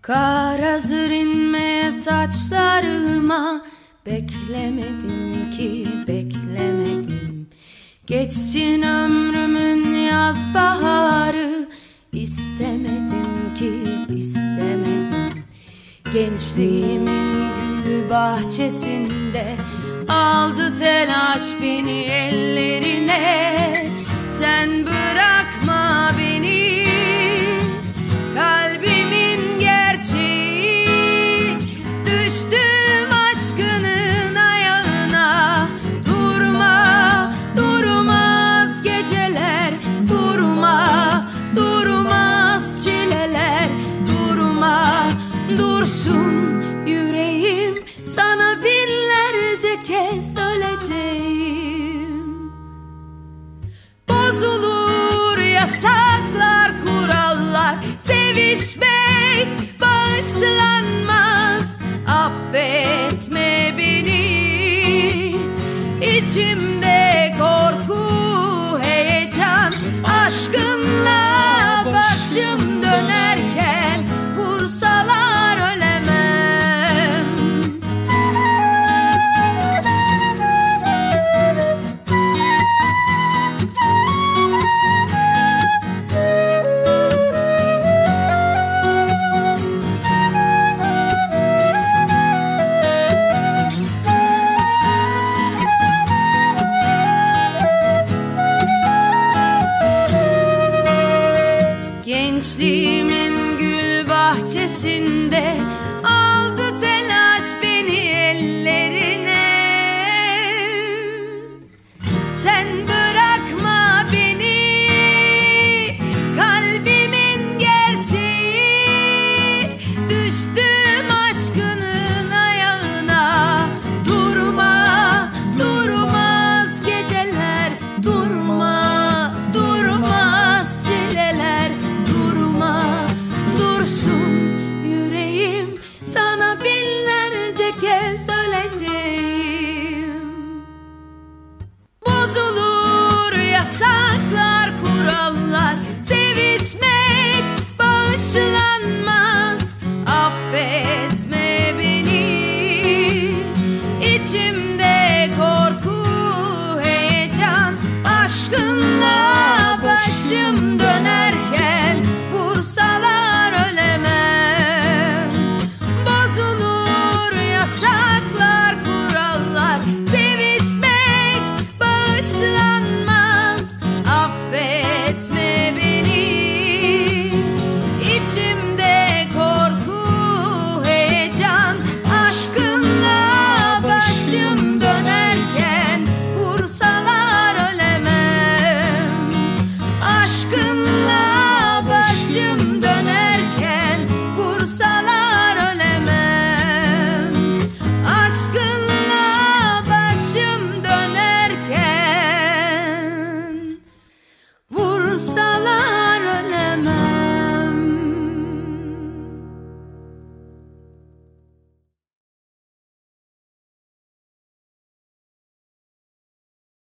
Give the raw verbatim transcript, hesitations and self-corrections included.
Kar hazır inmeye saçlarıma, beklemedim ki beklemedim. Geçsin ömrümün yaz baharı, istemedim ki istemedim. Gençliğimin gül bahçesinde aldı telaş beni ellerine. Sen bırakma beni, kalbimin gerçeği. Düştüm aşkının ayağına. Durma, durmaz geceler. Durma, durmaz çileler. Durma, dursun yüreğim. Sana binlerce kez öleceğim. Bozulur yasaklar, kurallar. Sevişmek bağışlanmaz. Affetme beni. İçimde korku, heyecan. Aşkınla başım dönerken vursalar ölemem. Gençliğimin gül bahçesinde